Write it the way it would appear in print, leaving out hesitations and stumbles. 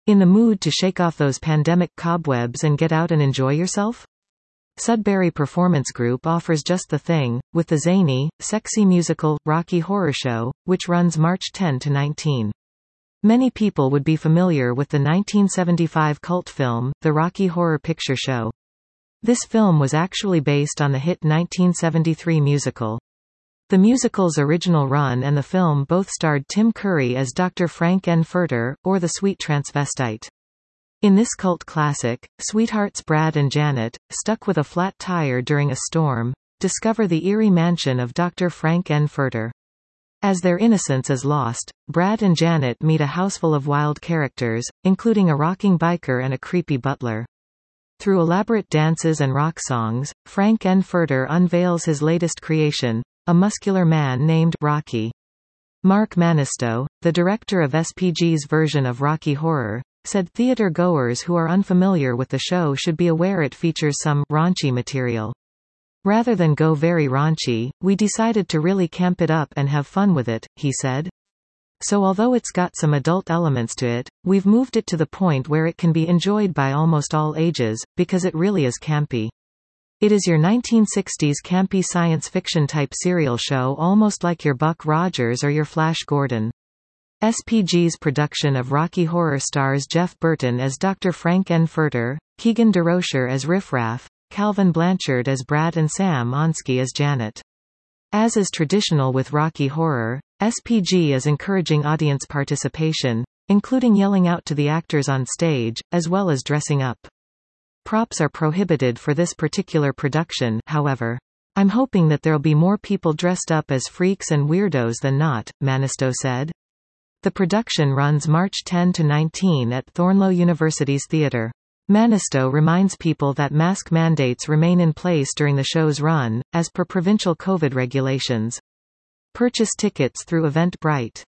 In the mood to shake off those pandemic cobwebs and get out and enjoy yourself? Sudbury Performance Group offers just the thing, with the zany, sexy musical, Rocky Horror Show, which runs March 10 to 19. Many people would be familiar with the 1975 cult film, The Rocky Horror Picture Show. This film was actually based on the hit 1973 musical. The musical's original run and the film both starred Tim Curry as Dr. Frank N. Furter, or the Sweet Transvestite. In this cult classic, sweethearts Brad and Janet, stuck with a flat tire during a storm, discover the eerie mansion of Dr. Frank N. Furter. As their innocence is lost, Brad and Janet meet a houseful of wild characters, including a rocking biker and a creepy butler. Through elaborate dances and rock songs, Frank N. Furter unveils his latest creation, a muscular man named Rocky. Mark Manisto, the director of SPG's version of Rocky Horror, said theater goers who are unfamiliar with the show should be aware it features some raunchy material. Rather than go very raunchy, we decided to really camp it up and have fun with it, he said. So although it's got some adult elements to it, we've moved it to the point where it can be enjoyed by almost all ages, because it really is campy. It is your 1960s campy science fiction type serial show, almost like your Buck Rogers or your Flash Gordon. SPG's production of Rocky Horror stars Jeff Burton as Dr. Frank N. Furter, Keegan DeRocher as Riff Raff, Calvin Blanchard as Brad and Sam Onsky as Janet. As is traditional with Rocky Horror, SPG is encouraging audience participation, including yelling out to the actors on stage, as well as dressing up. Props are prohibited for this particular production, however. I'm hoping that there'll be more people dressed up as freaks and weirdos than not, Manisto said. The production runs March 10 to 19 at Thornloe University's theater. Manisto reminds people that mask mandates remain in place during the show's run, as per provincial COVID regulations. Purchase tickets through Eventbrite.